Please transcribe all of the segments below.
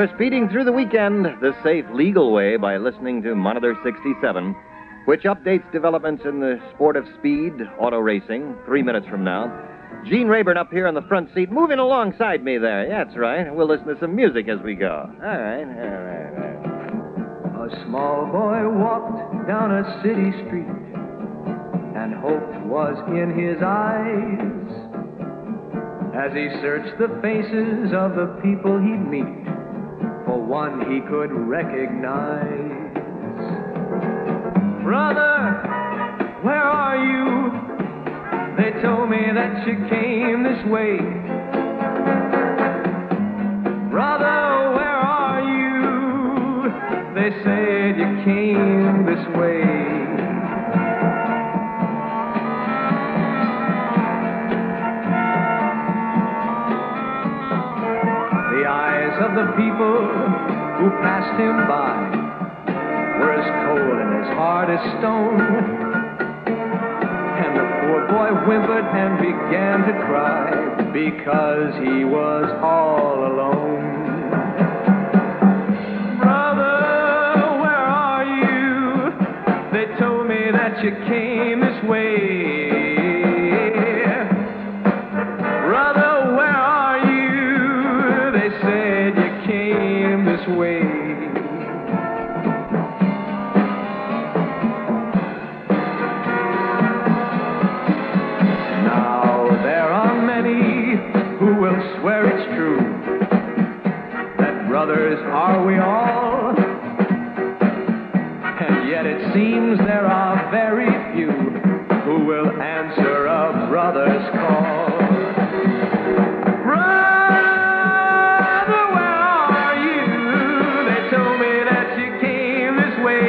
You're speeding through the weekend the safe, legal way by listening to Monitor 67, which updates developments in the sport of speed, auto racing, 3 minutes from now. Gene Rayburn up here on the front seat, moving alongside me there. Yeah, that's right. We'll listen to some music as we go. All right. A small boy walked down a city street, and hope was in his eyes as he searched the faces of the people he'd meet for one he could recognize. Brother, where are you? They told me that you came this way. Brother, where are you? They said you came this way. The eyes of the people who passed him by were as cold and as hard as stone. And the poor boy whimpered and began to cry because he was all alone. Brother, where are you? They told me that you came this way. Brother, where are you? They said you came this way. Swear it's true that brothers are we all, and yet it seems there are very few who will answer a brother's call. Brother, where are you? They told me that you came this way.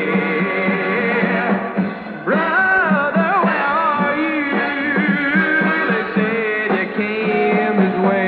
Brother, where are you? They said you came this way.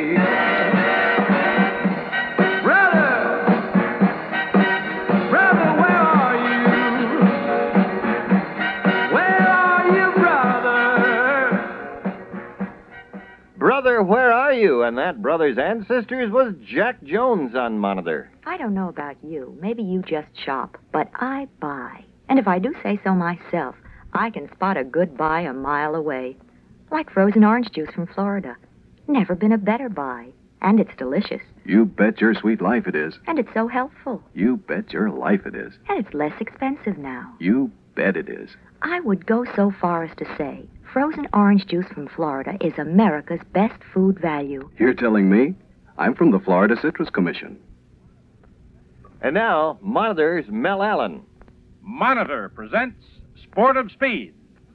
Brother, where are you? And that brother's ancestors was Jack Jones on Monitor. I don't know about you. Maybe you just shop, but I buy. And if I do say so myself, I can spot a good buy a mile away. Like frozen orange juice from Florida. Never been a better buy. And it's delicious. You bet your sweet life it is. And it's so helpful. You bet your life it is. And it's less expensive now. You bet it is. I would go so far as to say frozen orange juice from Florida is America's best food value. You're telling me? I'm from the Florida Citrus Commission. And now, Monitor's Mel Allen. Monitor presents Sport of Speed.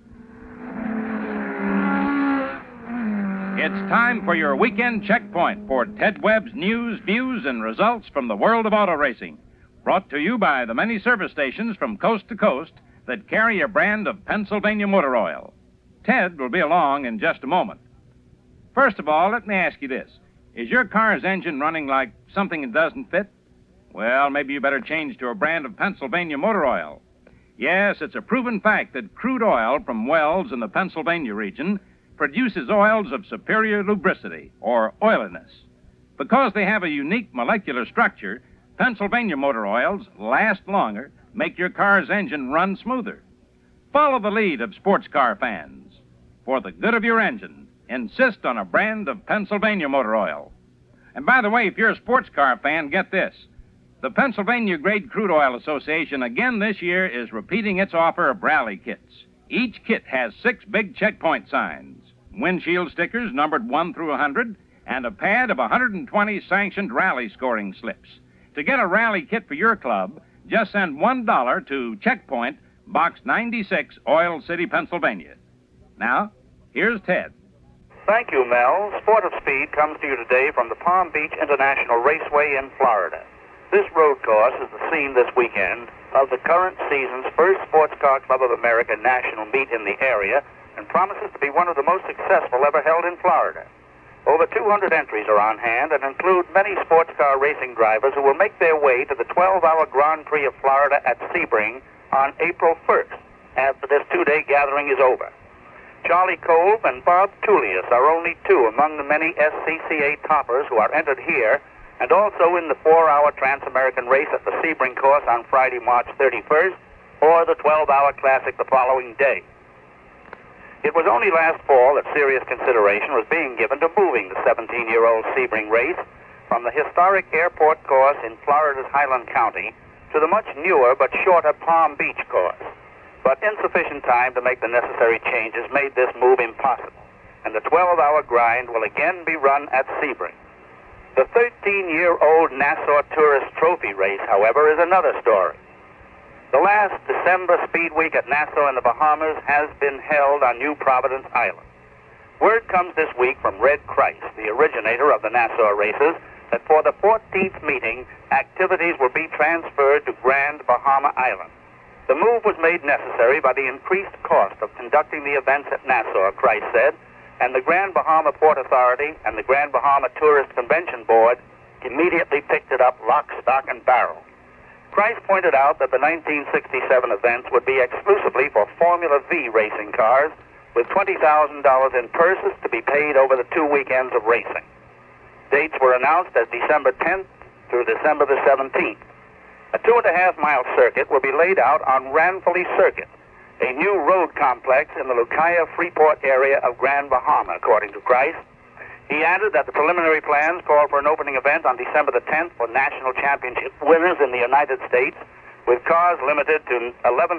It's time for your weekend checkpoint for Ted Webb's news, views, and results from the world of auto racing. Brought to you by the many service stations from coast to coast that carry a brand of Pennsylvania motor oil. Ted will be along in just a moment. First of all, let me ask you this. Is your car's engine running like something that doesn't fit? Well, maybe you better change to a brand of Pennsylvania motor oil. Yes, it's a proven fact that crude oil from wells in the Pennsylvania region produces oils of superior lubricity, or oiliness. Because they have a unique molecular structure, Pennsylvania motor oils last longer, make your car's engine run smoother. Follow the lead of sports car fans. For the good of your engine, insist on a brand of Pennsylvania motor oil. And by the way, if you're a sports car fan, get this. The Pennsylvania Grade Crude Oil Association again this year is repeating its offer of rally kits. Each kit has 6 big checkpoint signs, windshield stickers numbered 1 through 100, and a pad of 120 sanctioned rally scoring slips. To get a rally kit for your club, just send $1 to Checkpoint, Box 96, Oil City, Pennsylvania. Now, here's Ted. Thank you, Mel. Sport of Speed comes to you today from the Palm Beach International Raceway in Florida. This road course is the scene this weekend of the current season's first Sports Car Club of America national meet in the area and promises to be one of the most successful ever held in Florida. Over 200 entries are on hand and include many sports car racing drivers who will make their way to the 12-hour Grand Prix of Florida at Sebring on April 1st, after this 2-day gathering is over. Charlie Kolb and Bob Tullius are only 2 among the many SCCA toppers who are entered here and also in the 4-hour Trans-American race at the Sebring course on Friday, March 31st, or the 12-hour Classic the following day. It was only last fall that serious consideration was being given to moving the 17-year-old Sebring race from the historic airport course in Florida's Highland County to the much newer but shorter Palm Beach course. But insufficient time to make the necessary changes made this move impossible, and the 12-hour grind will again be run at Sebring. The 13-year-old Nassau Tourist Trophy race, however, is another story. The last December Speed Week at Nassau in the Bahamas has been held on New Providence Island. Word comes this week from Red Christ, the originator of the Nassau races, that for the 14th meeting, activities will be transferred to Grand Bahama Island. The move was made necessary by the increased cost of conducting the events at Nassau, Christ said, and the Grand Bahama Port Authority and the Grand Bahama Tourist Convention Board immediately picked it up lock, stock, and barrel. Christ pointed out that the 1967 events would be exclusively for Formula V racing cars, with $20,000 in purses to be paid over the 2 weekends of racing. Dates were announced as December 10th through December the 17th. A 2.5-mile circuit will be laid out on Ranfully Circuit, a new road complex in the Lucaya-Freeport area of Grand Bahama, according to Christ. He added that the preliminary plans call for an opening event on December the 10th for national championship winners in the United States, with cars limited to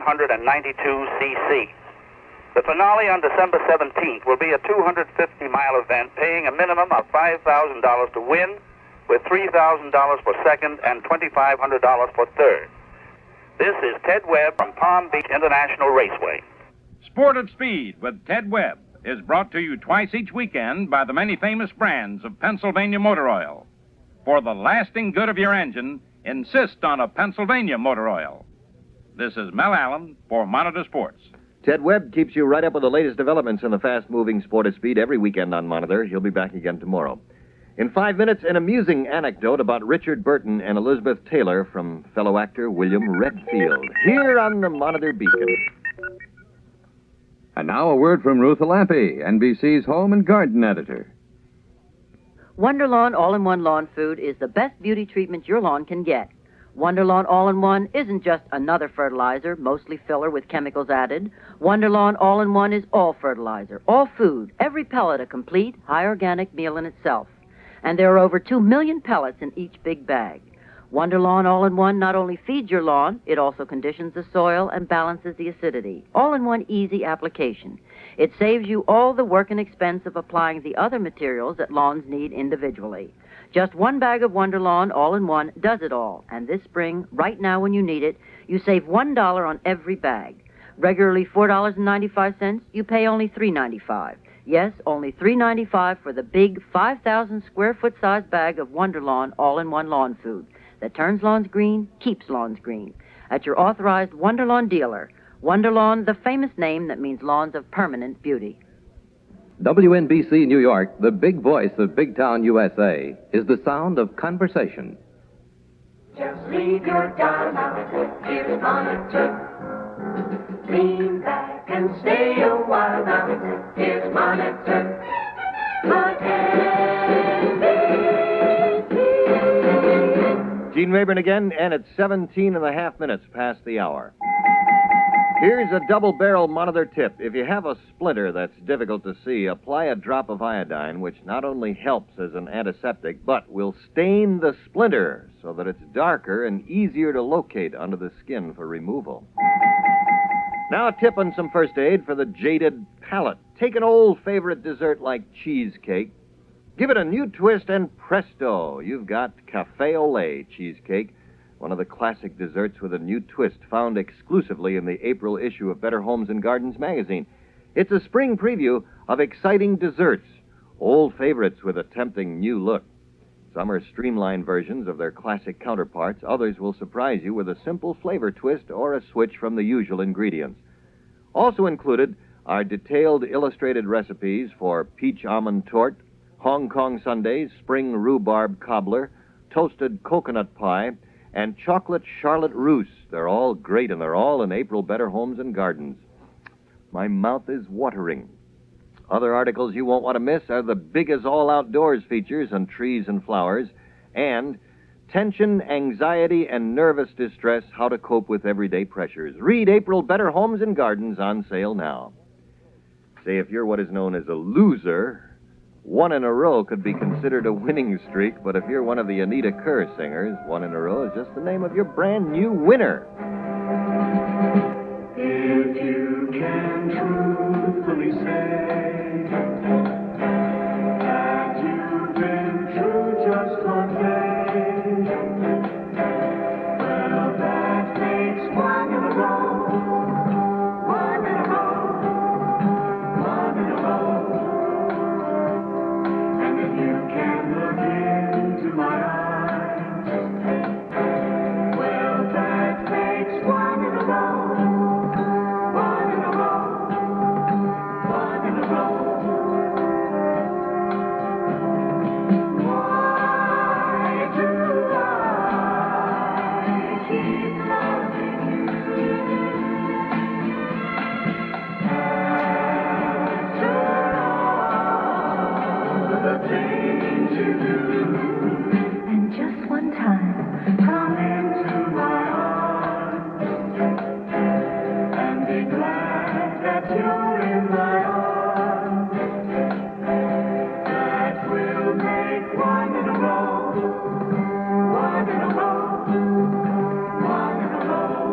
1,192 cc. The finale on December 17th will be a 250-mile event paying a minimum of $5,000 to win, with $3,000 for second and $2,500 for third. This is Ted Webb from Palm Beach International Raceway. Sport at Speed with Ted Webb is brought to you twice each weekend by the many famous brands of Pennsylvania motor oil. For the lasting good of your engine, insist on a Pennsylvania motor oil. This is Mel Allen for Monitor Sports. Ted Webb keeps you right up with the latest developments in the fast-moving Sport of Speed every weekend on Monitor. He'll be back again tomorrow. In 5 minutes, an amusing anecdote about Richard Burton and Elizabeth Taylor from fellow actor William Redfield, here on the Monitor Beacon. And now a word from Ruth Lampe, NBC's Home and Garden Editor. Wonderlawn All-in-One Lawn Food is the best beauty treatment your lawn can get. Wonderlawn All-in-One isn't just another fertilizer, mostly filler with chemicals added. Wonderlawn All-in-One is all fertilizer, all food, every pellet a complete, high-organic meal in itself. And there are over 2 million pellets in each big bag. Wonderlawn All-in-One not only feeds your lawn, it also conditions the soil and balances the acidity. All-in-one easy application. It saves you all the work and expense of applying the other materials that lawns need individually. Just 1 bag of Wonderlawn All-in-One does it all. And this spring, right now when you need it, you save $1 on every bag. Regularly $4.95, you pay only $3.95. Yes, only $3.95 for the big 5,000 square foot size bag of Wonderlawn All-in-One Lawn Food that turns lawns green, keeps lawns green. At your authorized Wonderlawn dealer. Wonderlawn, the famous name that means lawns of permanent beauty. WNBC New York, the big voice of Big Town USA, is the sound of conversation. Just leave your doll out, here's Monitor. Lean back and stay a while now, here's Monitor. Gene Rayburn again, and it's 17.5 minutes past the hour. Here's a double-barrel Monitor tip. If you have a splinter that's difficult to see, apply a drop of iodine, which not only helps as an antiseptic, but will stain the splinter so that it's darker and easier to locate under the skin for removal. Now a tip on some first aid for the jaded palate. Take an old favorite dessert like cheesecake. Give it a new twist, and presto, you've got Café au lait cheesecake, one of the classic desserts with a new twist found exclusively in the April issue of Better Homes and Gardens magazine. It's a spring preview of exciting desserts, old favorites with a tempting new look. Some are streamlined versions of their classic counterparts. Others will surprise you with a simple flavor twist or a switch from the usual ingredients. Also included are detailed illustrated recipes for peach almond tort, Hong Kong sundaes, spring rhubarb cobbler, toasted coconut pie, and chocolate Charlotte Russe. They're all great, and they're all in April Better Homes and Gardens. My mouth is watering. Other articles you won't want to miss are the Big as All Outdoors features on trees and flowers, And Tension, Anxiety, and Nervous Distress, How to Cope with Everyday Pressures. Read April Better Homes and Gardens, on sale now. Say, if you're what is known as a loser, one in a row could be considered a winning streak, but if you're one of the Anita Kerr singers, one in a row is just the name of your brand new winner. If you can truthfully say that you've been true just one day, well, that makes one in a row, one in a row, one in a row. And if you can look into my eyes, well, that makes one in a row. And just one time, come into my arms and be glad that you're in my arms. That will make one in a row, one in a row, one in a row.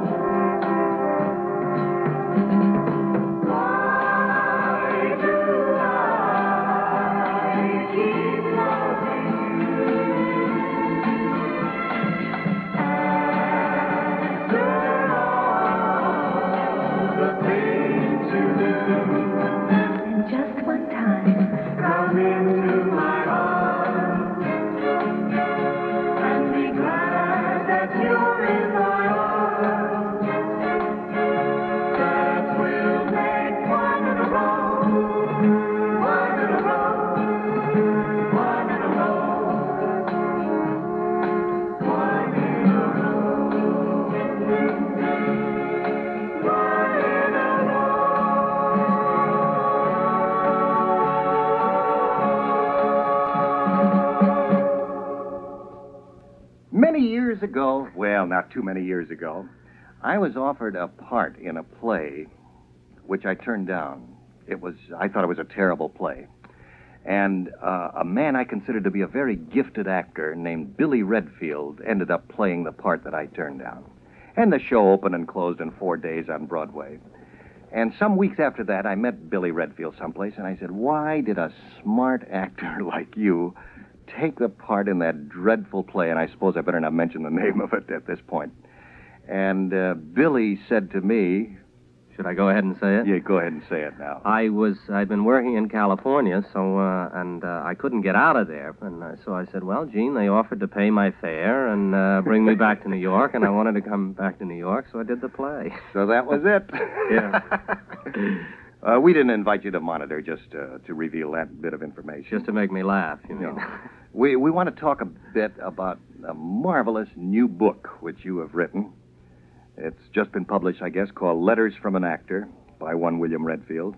Why do I keep loving and just one time, come into my arms and be glad that you're in my arms. That will make one in a row, one in a row, one in a row, one in a row, one in a row. Many years ago, well, not too many years ago, I was offered a part in a play which I turned down. I thought it was a terrible play. And a man I considered to be a very gifted actor named Billy Redfield ended up playing the part that I turned down. And the show opened and closed in 4 days on Broadway. And some weeks after that, I met Billy Redfield someplace, and I said, why did a smart actor like you take the part in that dreadful play? And I suppose I better not mention the name of it at this point. And Billy said to me... Should I go ahead and say it? Yeah, go ahead and say it now. I'd been working in California, so, I couldn't get out of there. And so I said, well, Gene, they offered to pay my fare and bring me back to New York, and I wanted to come back to New York, so I did the play. So that was it. Yeah. We didn't invite you to Monitor just to reveal that bit of information. Just to make me laugh, you mean? No. We want to talk a bit about a marvelous new book which you have written. It's just been published, I guess, called Letters from an Actor by one William Redfield.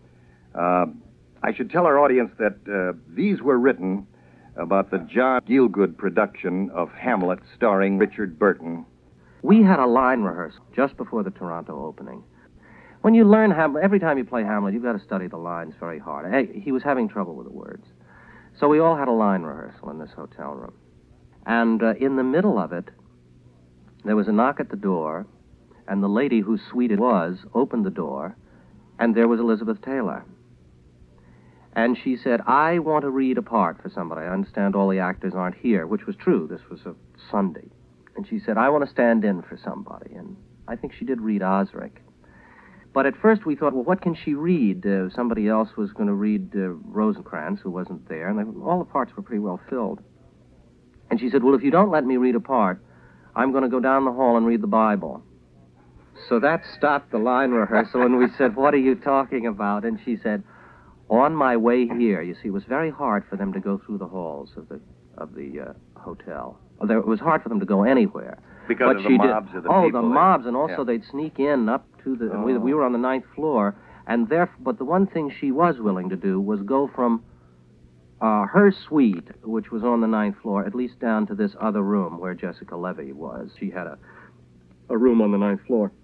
I should tell our audience that these were written about the John Gielgud production of Hamlet starring Richard Burton. We had a line rehearsal just before the Toronto opening. When you learn Hamlet, every time you play Hamlet, you've got to study the lines very hard. Hey, he was having trouble with the words. So we all had a line rehearsal in this hotel room. And in the middle of it, there was a knock at the door, and the lady whose suite it was opened the door, and there was Elizabeth Taylor. And she said, I want to read a part for somebody. I understand all the actors aren't here, which was true. This was a Sunday. And she said, I want to stand in for somebody. And I think she did read Osric. But at first we thought, well, what can she read? Somebody else was going to read Rosencrantz, who wasn't there, and all the parts were pretty well filled. And she said, well, if you don't let me read a part, I'm going to go down the hall and read the Bible. So that stopped the line rehearsal, and we said, what are you talking about? And she said, on my way here, you see, it was very hard for them to go through the halls of the hotel. It was hard for them to go anywhere. Because of the mobs of the people. Oh, the mobs, and also they'd sneak in up to the... Oh. We were on the 9th floor, and but the one thing she was willing to do was go from her suite, which was on the 9th floor, at least down to this other room where Jessica Levy was. She had a room on the 9th floor.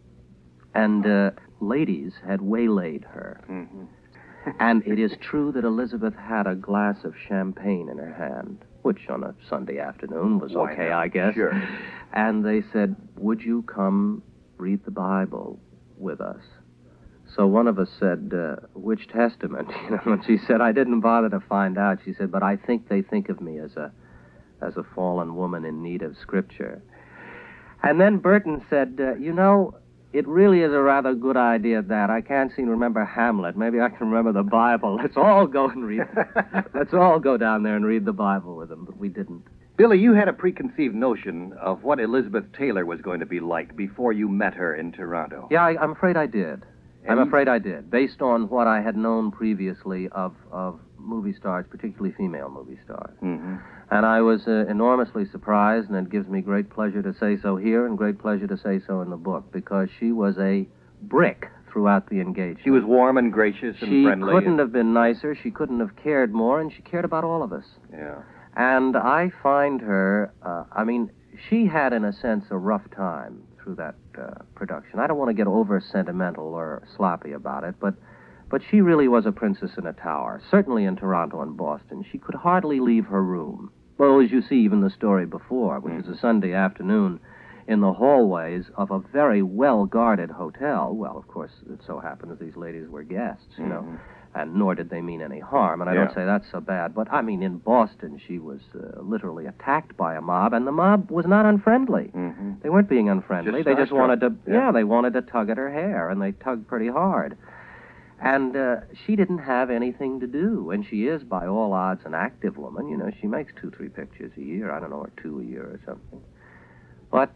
And ladies had waylaid her. Mm-hmm. And it is true that Elizabeth had a glass of champagne in her hand, which on a Sunday afternoon was Why okay, not? I guess. Sure. And they said, would you come read the Bible with us? So one of us said, which testament? And she said, I didn't bother to find out. She said, but I think they think of me as a fallen woman in need of scripture. And then Burton said, it really is a rather good idea that. I can't seem to remember Hamlet. Maybe I can remember the Bible. Let's all go and read. Let's all go down there and read the Bible with them, but we didn't. Billy, you had a preconceived notion of what Elizabeth Taylor was going to be like before you met her in Toronto. Yeah, I'm afraid I did. I'm afraid I did, based on what I had known previously of movie stars, particularly female movie stars. Mm-hmm. And I was enormously surprised, and it gives me great pleasure to say so here and great pleasure to say so in the book, because she was a brick throughout the engagement. She was warm and gracious and friendly. She couldn't have been nicer, she couldn't have cared more, and she cared about all of us. Yeah. And I find her, she had, in a sense, a rough time through that production. I don't want to get over sentimental or sloppy about it, but she really was a princess in a tower, certainly in Toronto and Boston. She could hardly leave her room. Well, as you see, even the story before, which is a Sunday afternoon in the hallways of a very well-guarded hotel. Well, of course, it so happens these ladies were guests, you know, and nor did they mean any harm. And I don't say that's so bad, but, in Boston, she was literally attacked by a mob, and the mob was not unfriendly. Mm-hmm. They weren't being unfriendly. They just wanted to, Yeah. they wanted to tug at her hair, and they tugged pretty hard. And she didn't have anything to do, and she is, by all odds, an active woman. She makes 2-3 pictures a year, I don't know, or 2 a year or something. But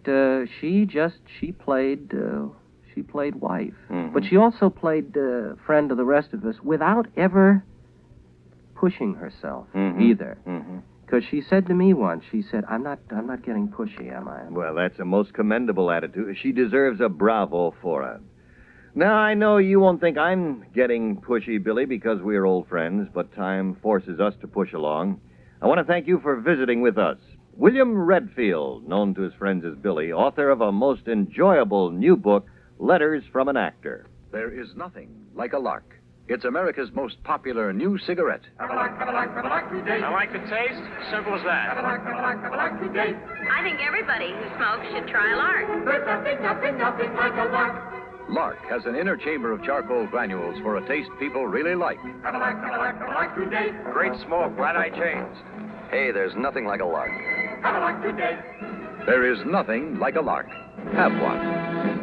she played wife. Mm-hmm. But she also played friend to the rest of us without ever pushing herself either. Mm-hmm. Because she said to me once, she said, I'm not getting pushy, am I? Well, that's a most commendable attitude. She deserves a bravo for it. Now, I know you won't think I'm getting pushy, Billy, because we're old friends, but time forces us to push along. I want to thank you for visiting with us. William Redfield, known to his friends as Billy, author of a most enjoyable new book, Letters from an Actor. There is nothing like a lark. It's America's most popular new cigarette. I like the taste. Simple as that. I think everybody who smokes should try Lark. There's nothing like a lark. Lark has an inner chamber of charcoal granules for a taste people really like. Great smoke. Glad I changed. Hey, there's nothing like a lark. There is nothing like a lark. Have one.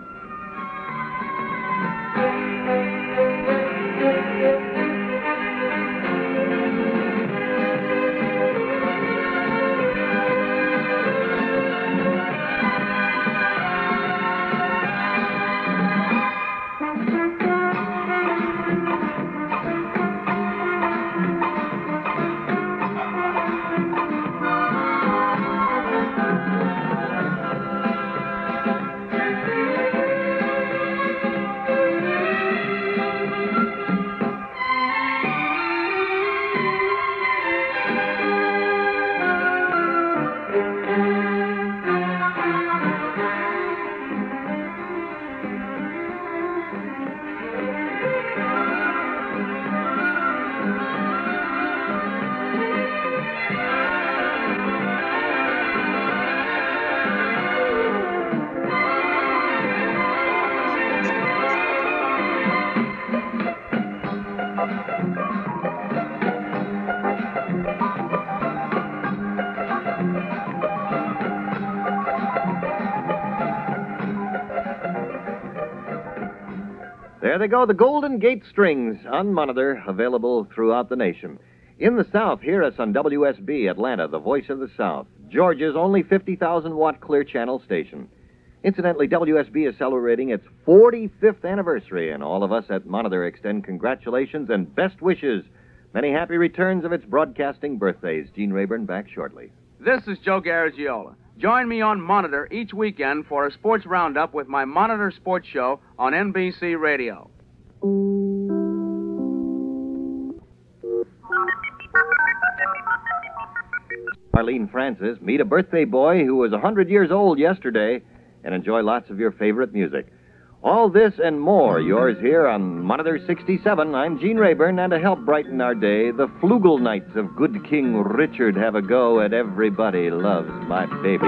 There they go, the Golden Gate Strings on Monitor, available throughout the nation. In the South, hear us on WSB Atlanta, the voice of the South, Georgia's only 50,000-watt clear channel station. Incidentally, WSB is celebrating its 45th anniversary, and all of us at Monitor extend congratulations and best wishes. Many happy returns of its broadcasting birthdays. Gene Rayburn back shortly. This is Joe Garagiola. Join me on Monitor each weekend for a sports roundup with my Monitor Sports Show on NBC Radio. Arlene Francis, meet a birthday boy who was 100 years old yesterday, and enjoy lots of your favorite music. All this and more, yours here on Monitor 67. I'm Gene Rayburn, and to help brighten our day, the Flugel Knights of Good King Richard have a go at Everybody Loves My Baby.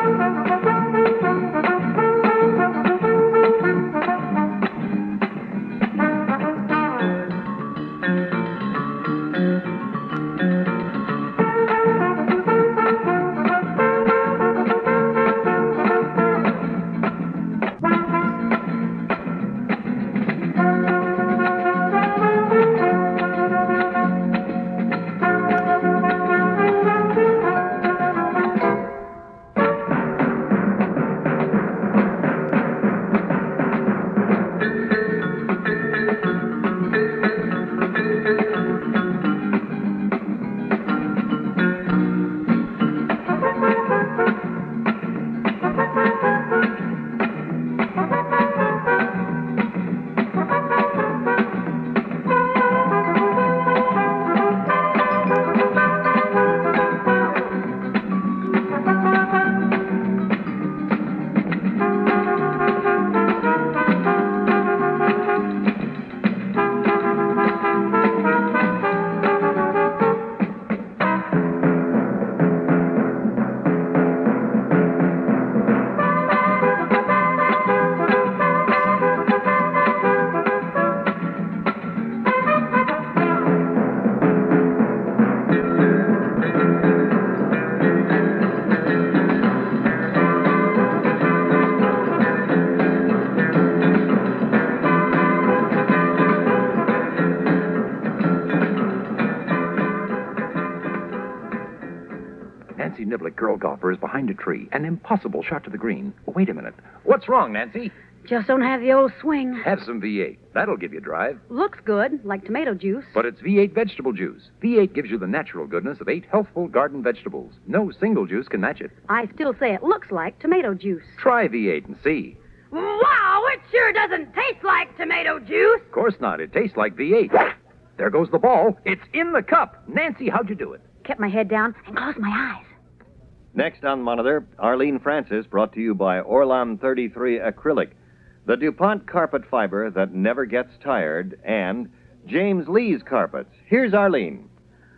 Nancy Niblick, girl golfer, is behind a tree. An impossible shot to the green. Wait a minute. What's wrong, Nancy? Just don't have the old swing. Have some V8. That'll give you drive. Looks good, like tomato juice. But it's V8 vegetable juice. V8 gives you the natural goodness of 8 healthful garden vegetables. No single juice can match it. I still say it looks like tomato juice. Try V8 and see. Wow, it sure doesn't taste like tomato juice. Of course not. It tastes like V8. There goes the ball. It's in the cup. Nancy, how'd you do it? Kept my head down and closed my eyes. Next on Monitor, Arlene Francis, brought to you by Orlan 33 Acrylic, the DuPont carpet fiber that never gets tired, and James Lee's carpets. Here's Arlene.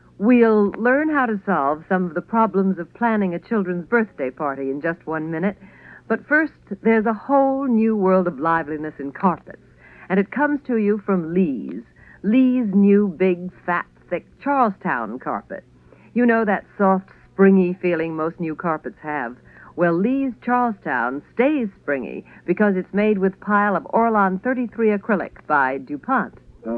We'll learn how to solve some of the problems of planning a children's birthday party in just 1 minute. But first, there's a whole new world of liveliness in carpets, and it comes to you from Lee's. Lee's new big, fat, thick Charlestown carpet. You know that soft, springy feeling most new carpets have. Well, Lee's Charlestown stays springy because it's made with pile of Orlan 33 acrylic by DuPont.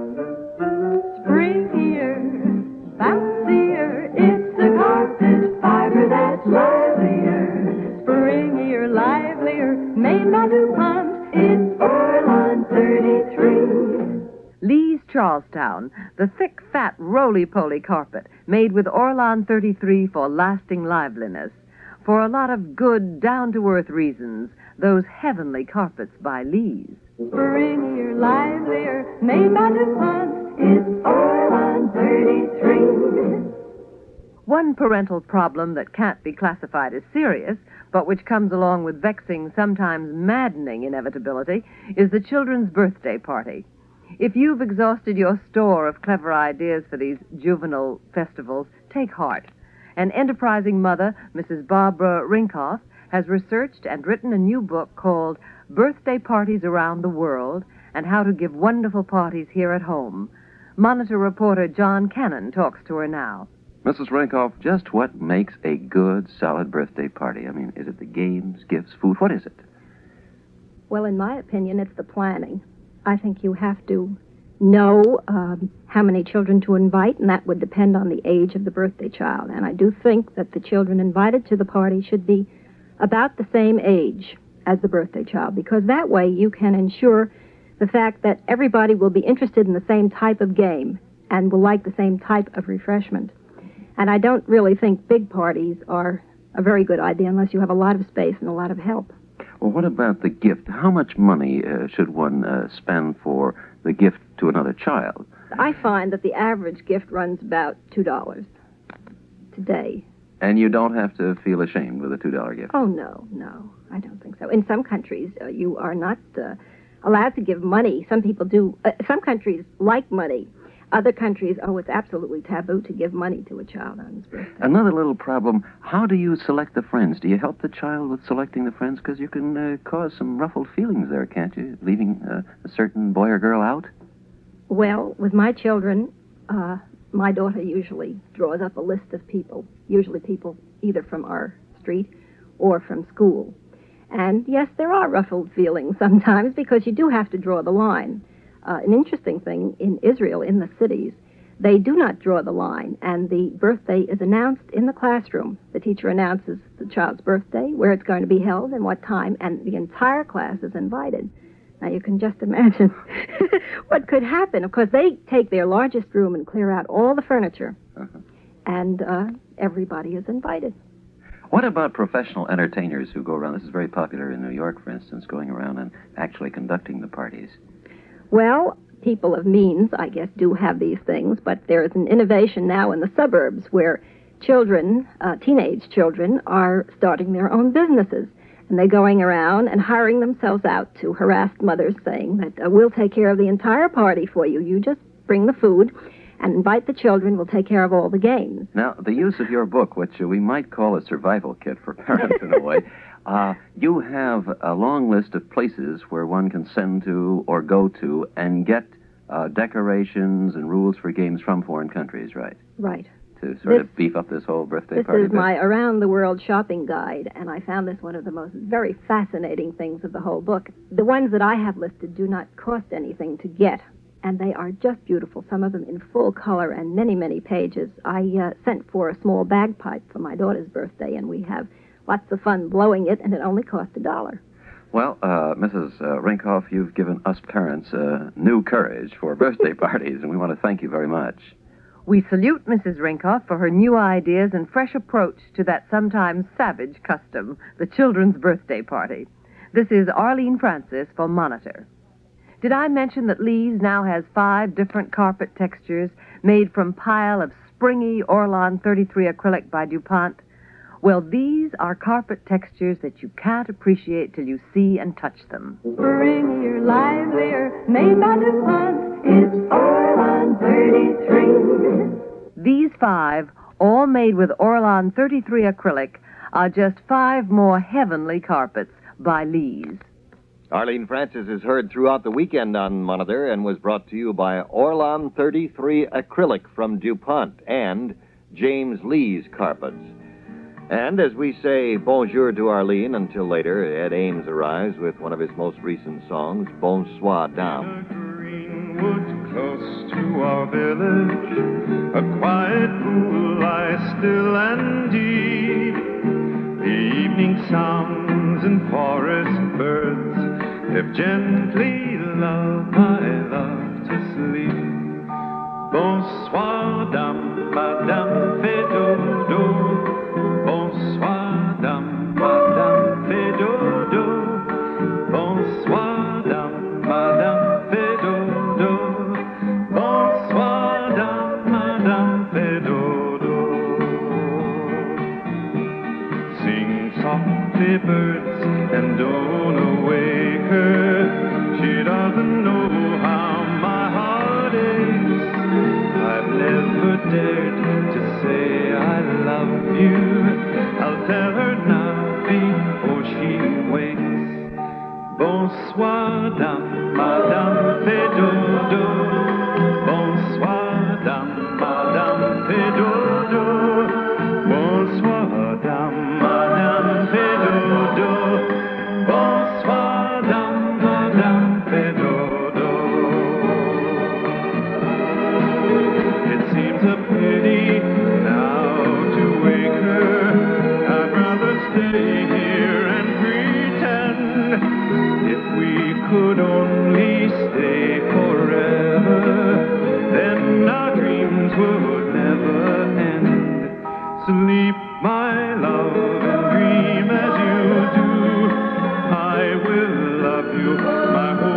Springier, fancier, it's a carpet fiber that's livelier. Springier, livelier, made by DuPont, it's Orlan 33. Lee's Charlestown, the thick, fat, roly-poly carpet made with Orlan 33 for lasting liveliness. For a lot of good, down-to-earth reasons, those heavenly carpets by Lee's. Springier, livelier, made by DuPont, it's Orlan 33. One parental problem that can't be classified as serious, but which comes along with vexing, sometimes maddening inevitability, is the children's birthday party. If you've exhausted your store of clever ideas for these juvenile festivals, take heart. An enterprising mother, Mrs. Barbara Rinkoff, has researched and written a new book called Birthday Parties Around the World and How to Give Wonderful Parties Here at Home. Monitor reporter John Cannon talks to her now. Mrs. Rinkoff, just what makes a good, solid birthday party? I mean, is it the games, gifts, food? What is it? Well, in my opinion, it's the planning. I think you have to know how many children to invite, and that would depend on the age of the birthday child. And I do think that the children invited to the party should be about the same age as the birthday child, because that way you can ensure the fact that everybody will be interested in the same type of game and will like the same type of refreshment. And I don't really think big parties are a very good idea unless you have a lot of space and a lot of help. Well, what about the gift? How much money should one spend for the gift to another child? I find that the average gift runs about $2 today. And you don't have to feel ashamed with a $2 gift? Oh, no, I don't think so. In some countries, you are not allowed to give money. Some people do. Some countries like money. Other countries, it's absolutely taboo to give money to a child on his birthday. Another little problem, how do you select the friends? Do you help the child with selecting the friends? Because you can cause some ruffled feelings there, can't you? Leaving a certain boy or girl out? Well, with my children, my daughter usually draws up a list of people, usually people either from our street or from school. And yes, there are ruffled feelings sometimes because you do have to draw the line. An interesting thing in Israel, in the cities, they do not draw the line, and the birthday is announced in the classroom. The teacher announces the child's birthday, where it's going to be held, and what time, and the entire class is invited. Now, you can just imagine what could happen. Of course, they take their largest room and clear out all the furniture, and everybody is invited. What about professional entertainers who go around? This is very popular in New York, for instance, going around and actually conducting the parties. Well, people of means, I guess, do have these things, but there is an innovation now in the suburbs where children, teenage children, are starting their own businesses. And they're going around and hiring themselves out to harassed mothers saying that we'll take care of the entire party for you. You just bring the food and invite the children. We'll take care of all the games. Now, the use of your book, which we might call a survival kit for parents in a way, you have a long list of places where one can send to or go to and get decorations and rules for games from foreign countries, right? Right. To sort of beef up this whole birthday party. This is my around-the-world shopping guide, and I found this one of the most very fascinating things of the whole book. The ones that I have listed do not cost anything to get, and they are just beautiful, some of them in full color and many, many pages. I sent for a small bagpipe for my daughter's birthday, and we have lots of fun blowing it, and it only cost $1. Well, Mrs. Rinkoff, you've given us parents new courage for birthday parties, and we want to thank you very much. We salute Mrs. Rinkoff for her new ideas and fresh approach to that sometimes savage custom, the children's birthday party. This is Arlene Francis for Monitor. Did I mention that Lee's now has 5 different carpet textures made from pile of springy Orlon 33 acrylic by DuPont? Well, these are carpet textures that you can't appreciate till you see and touch them. Springier, livelier, made by DuPont. It's Orlon 33. These 5, all made with Orlon 33 acrylic, are just 5 more heavenly carpets by Lee's. Arlene Francis is heard throughout the weekend on Monitor and was brought to you by Orlon 33 acrylic from DuPont and James Lee's Carpets. And as we say bonjour to Arlene until later, Ed Ames arrives with one of his most recent songs, Bonsoir Dame. Greenwood, close to our village, a quiet pool lies still and deep. The evening sounds and forest birds have gently lulled my love to sleep. Bonsoir, dame, madame, fais dodo. Bonsoir, dame, madame, fais dodo. Bonsoir, dame, madame, fais dodo. Bonsoir, dame, madame, fais dodo. Sing softly, birds, and don't awake her. She doesn't know how my heart aches. I've never dared to say I love you. I'll tell her now before she wakes. Bonsoir, dame, madame, fais dodo. Bonsoir, dame, madame, fais dodo. Bonsoir, dame, madame, fais dodo. Bonsoir, dame, madame, fais dodo. It seems a pity now to wake her. I'd rather stay here and pretend. If we could only stay forever, then our dreams would never end. Sleep, my love, and dream as you do. I will love you my whole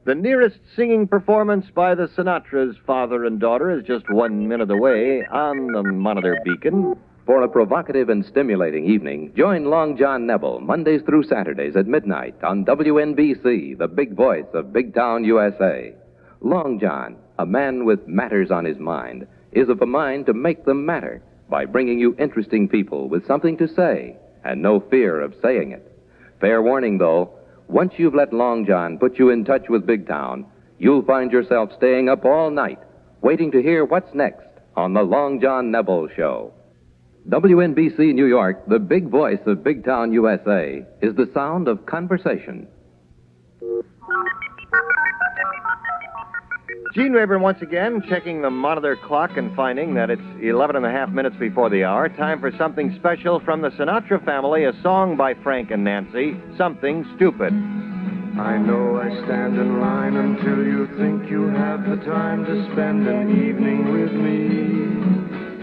The nearest singing performance by the Sinatra's father and daughter is just 1 minute away on the Monitor Beacon. For a provocative and stimulating evening, join Long John Nebel Mondays through Saturdays at midnight on WNBC, the big voice of Big Town, USA. Long John, a man with matters on his mind, is of a mind to make them matter by bringing you interesting people with something to say and no fear of saying it. Fair warning, though, once you've let Long John put you in touch with Big Town, you'll find yourself staying up all night waiting to hear what's next on the Long John Nebel Show. WNBC New York, the big voice of Big Town, USA, is the sound of conversation. Gene Rayburn once again checking the Monitor clock and finding that it's 11 and a half minutes before the hour. Time for something special from the Sinatra family, a song by Frank and Nancy, Something Stupid. I know I stand in line until you think you have the time to spend an evening with me.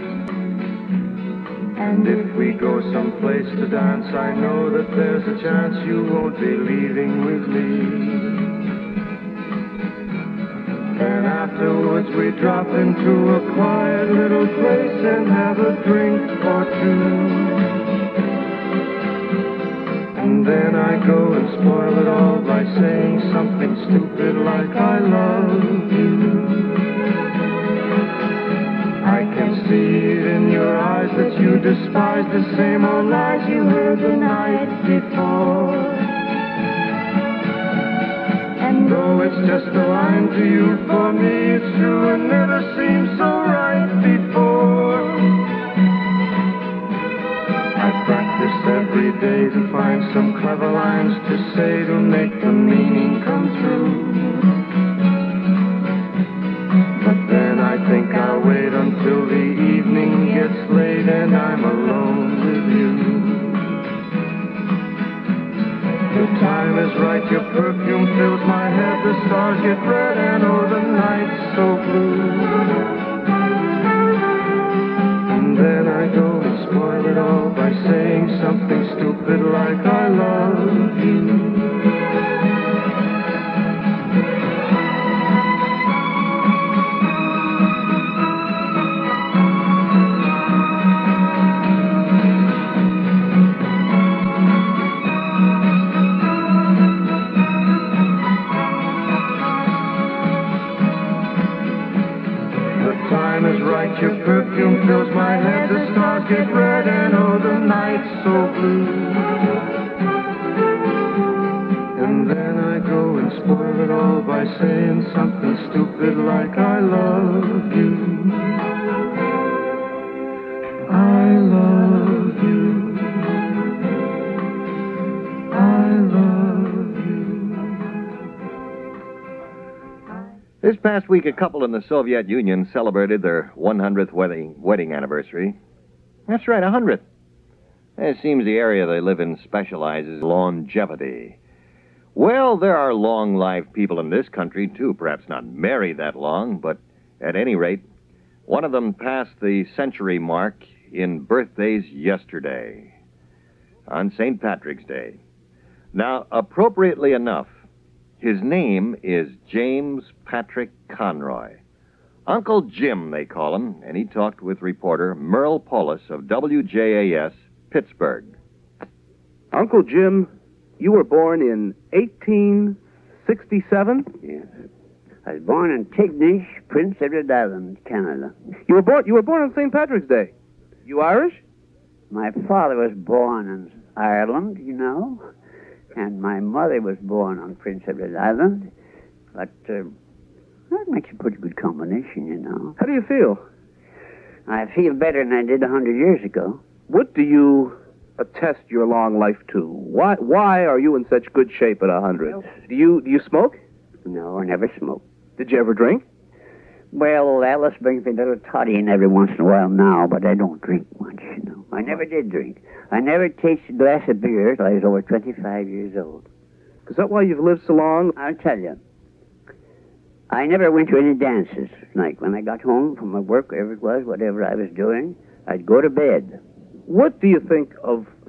And if we go someplace to dance, I know that there's a chance you won't be leaving with me. And afterwards we drop into a quiet little place and have a drink or two. And then I go and spoil it all by saying something stupid like I love you. I can see it in your eyes that you despise the same old lies you heard the night before. And though it's just a line to you, for me it's true and never seemed so right before. I practice every day to find some clever lines to say to make the meaning come true. But then I think I'll wait until the evening gets late and I'm alone with you. The time is right, your perfume fills my head, the stars get red and oh, the night's so blue. And then I go and spoil it all by saying something stupid like I love you. Your perfume fills my head, the stars get red and oh, the night's so blue. And then I go and spoil it all by saying something stupid like I love you. I love you. I love you. This past week, a couple in the Soviet Union celebrated their 100th wedding anniversary. That's right, 100th. It seems the area they live in specializes in longevity. Well, there are long-lived people in this country, too. Perhaps not married that long, but at any rate, one of them passed the century mark in birthdays yesterday, on St. Patrick's Day. Now, appropriately enough, his name is James Patrick Conroy. Uncle Jim, they call him, and he talked with reporter Merle Paulus of WJAS, Pittsburgh. Uncle Jim, you were born in 1867? Yes. I was born in Tignish, Prince Edward Island, Canada. You were born on St. Patrick's Day. You Irish? My father was born in Ireland, you know, and my mother was born on Prince Edward Island. But that makes a pretty good combination, you know. How do you feel? I feel better than I did 100 years ago. What do you attest your long life to? Why are you in such good shape at 100? Well, do you smoke? No, I never smoked. Did you ever drink? Well, Alice brings me a little toddy in every once in a while now, but I don't drink much, you know. I never did drink. I never tasted a glass of beer till I was over 25 years old. Is that why you've lived so long? I'll tell you. I never went to any dances. Like when I got home from my work, wherever it was, whatever I was doing, I'd go to bed. What do you think of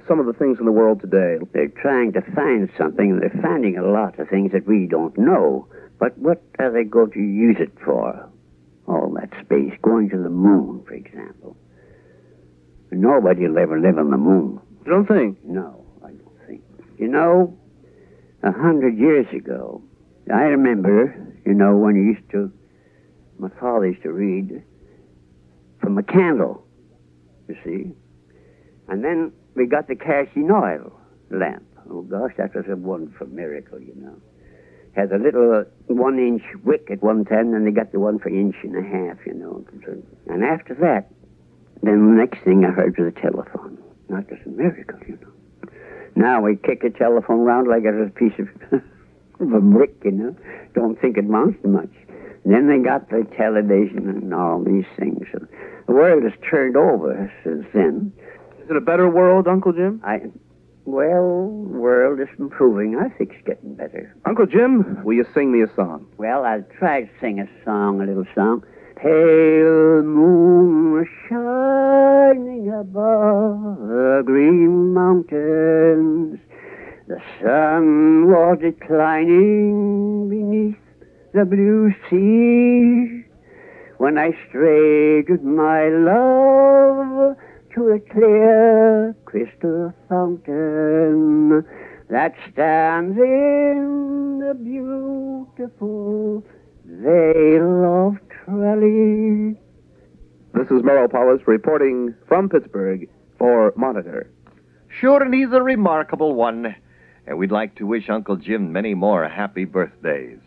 some of the things in the world today? They're trying to find something, and they're finding a lot of things that we don't know. But what are they going to use it for? All that space, going to the moon, for example. Nobody will ever live on the moon. You don't think? No, I don't think. You know, 100 years ago, I remember, when my father used to read from a candle, you see. And then we got the kerosene oil lamp. Oh, gosh, that was a wonderful miracle, Had a little 1-inch wick at one time, and they got the one for 1.5 inches, And after that, then the next thing I heard was a telephone. That was a miracle, Now we kick a telephone around like it was a piece of a brick, Don't think it amounts to much. And then they got the television and all these things. So the world has turned over since then. Is it a better world, Uncle Jim? Well, world is improving. I think it's getting better. Uncle Jim, will you sing me a song? Well, I'll try to sing a little song. Pale moon shining above the green mountains. The sun was declining beneath the blue sea. When I strayed with my love to a clear crystal fountain that stands in the beautiful Vale of Tralee. This is Merle Powers reporting from Pittsburgh for Monitor. Sure, and he's a remarkable one. And we'd like to wish Uncle Jim many more happy birthdays.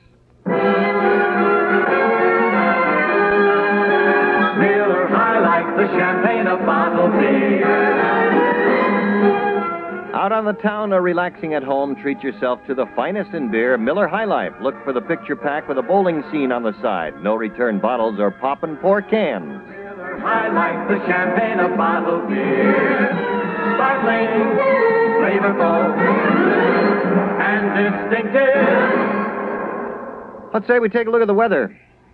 Miller High like the champagne of bottled beer. Out on the town or relaxing at home, treat yourself to the finest in beer, Miller High Life. Look for the picture pack with a bowling scene on the side. No return bottles or pop and pour cans. Miller High like the champagne of bottled beer. Sparkling, flavorful, and distinctive. Let's say we take a look at the weather.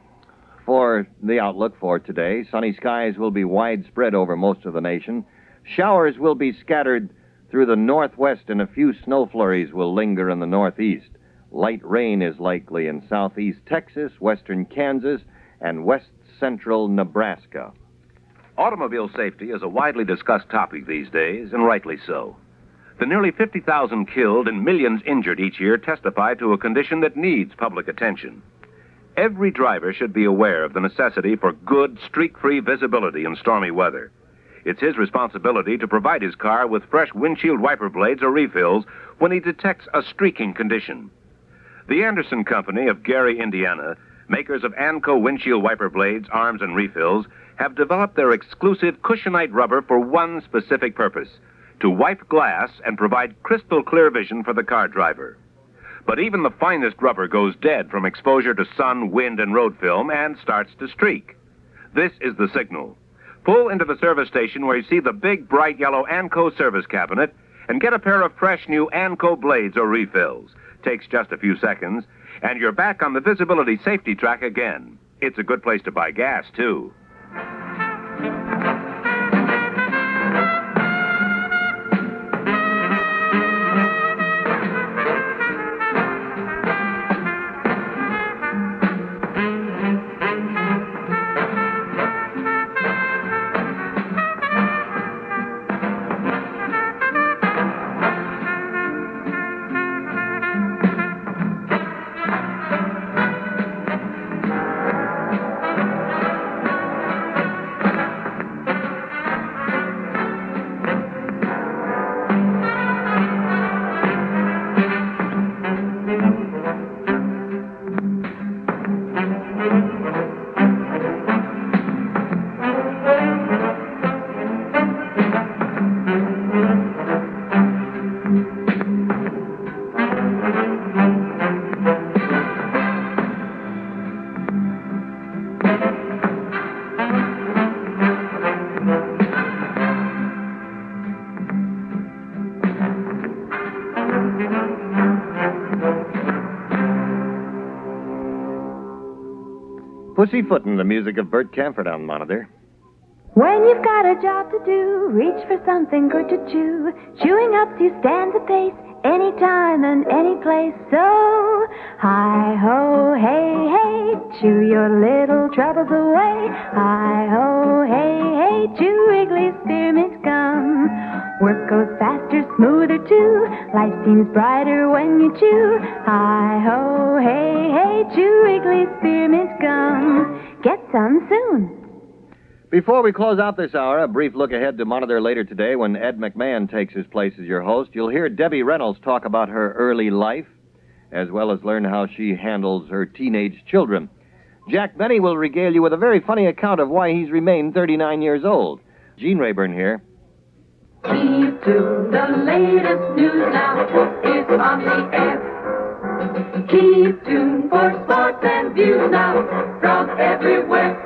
For the outlook for today, sunny skies will be widespread over most of the nation. Showers will be scattered through the northwest, and a few snow flurries will linger in the northeast. Light rain is likely in southeast Texas, western Kansas, and west central Nebraska. Automobile safety is a widely discussed topic these days, and rightly so. The nearly 50,000 killed and millions injured each year testify to a condition that needs public attention. Every driver should be aware of the necessity for good, streak-free visibility in stormy weather. It's his responsibility to provide his car with fresh windshield wiper blades or refills when he detects a streaking condition. The Anderson Company of Gary, Indiana, makers of Anco windshield wiper blades, arms, and refills, have developed their exclusive cushionite rubber for one specific purpose: to wipe glass and provide crystal clear vision for the car driver. But even the finest rubber goes dead from exposure to sun, wind, and road film and starts to streak. This is the signal. Pull into the service station where you see the big, bright yellow Anco service cabinet and get a pair of fresh new Anco blades or refills. Takes just a few seconds, and you're back on the visibility safety track again. It's a good place to buy gas, too. Pussyfootin', the music of Bert Camford on Monitor. When you've got a job to do, reach for something good to chew. Chewing helps you stand the pace, anytime and any place. So, hi-ho, hey, hey, chew your little troubles away. Hi-ho, hey, hey, chew Wrigley's Spearmint Gum. Work goes faster, smoother too. Life seems brighter when you chew. Hi-ho, hey, hey, chew Wrigley's Spearmint Gum. Get some soon. Before we close out this hour, a brief look ahead to Monitor later today when Ed McMahon takes his place as your host. You'll hear Debbie Reynolds talk about her early life, as well as learn how she handles her teenage children. Jack Benny will regale you with a very funny account of why he's remained 39 years old. Gene Rayburn here. Keep to the latest news now. It's on the air. Keep tuned for sports and views now from everywhere.